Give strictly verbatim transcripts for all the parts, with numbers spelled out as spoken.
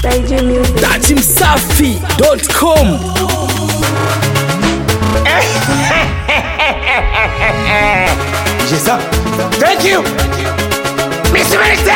dati msafi dot com. Jesa, thank you mister Melita.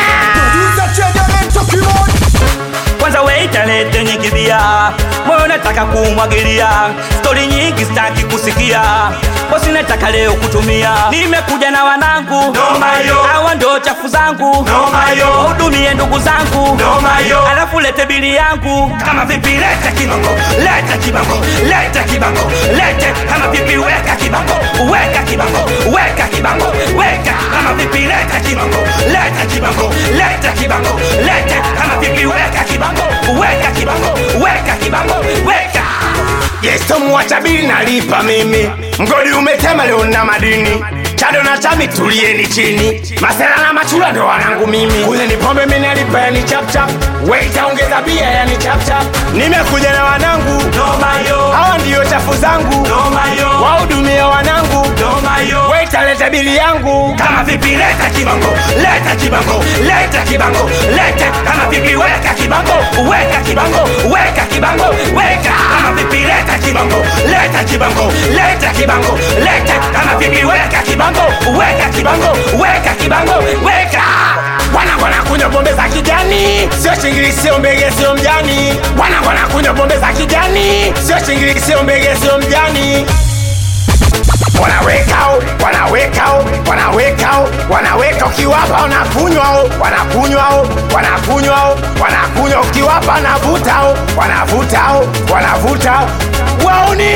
Kwanza weita lete nyingi bia, moyo nataka kumwagilia, story nyingi sitaki kusikia, bosi nataka leo kutumia. Nimekuja na wanangu, no mayo, hawa ndo chafu zangu, no mayo, hudumie ndugu zangu, no mayo, alafu lete bili yangu. kama vipi leta kibango, leta kibango, leta kibango, lete kama vipi weka kibango, weka kibango, weka kibango, weka kama vipi leta kibango, leta kibango, leta kibango, lete kama vipi weka kibango, weka kibango, weka kibango, weka. Yes, tomwacha bili nalipa mimi, mgodi umetema leo na madini, chado na chami tulieni chini, masela na machula ndo wanangu mimi. Kule ni pombe mimi nalipa yani chap chap, waita ongeza bia yani chap chap. Nimekuja na wanangu, no mayo, hawa ndio chafu zangu, no mayo, wahudumia wanangu, no mayo, waita leta bili yangu. Kama vipi leta kibango, leta kibango, leta kibango, leta kama vipi weka kibango, weka kibango, weka kibango, weka kama vipi leta kibango, leta kibango, leta kibango, leta kama vipi weka kibango, weka kibango, weka kibango, weka. Wana wana kunywa pombe za kijani, sio shingili, sio mbege, sio mjani. Wana wana kunywa pombe za kijani, sio shingili, sio mbege, sio mjani. Wanaweka wanaweka wanaweka wanaweka ukiwapa wanakunywa wanakunywa wanakunywa wanakunywa ukiwapa wanavuta wanavuta wanavuta wauni.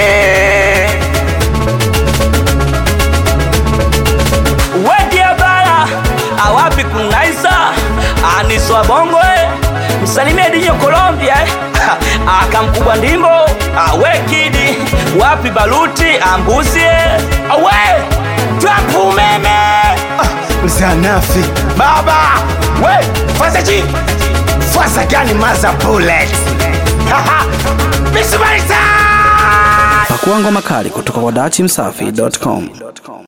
Wedia bala, awapi kunaisa, aniswa bongo eh, msalimie dinyo Colombia eh, akamkubwa ndimbo, awe kidi, wapi baluti, ambuzi eh, awe, Trump umeme, mzanafi, baba, we, fasa chi, fasa gani maza bullet, haha, mister Melita. Pakua ngoma kali kutoka kwa dati msafi dot com.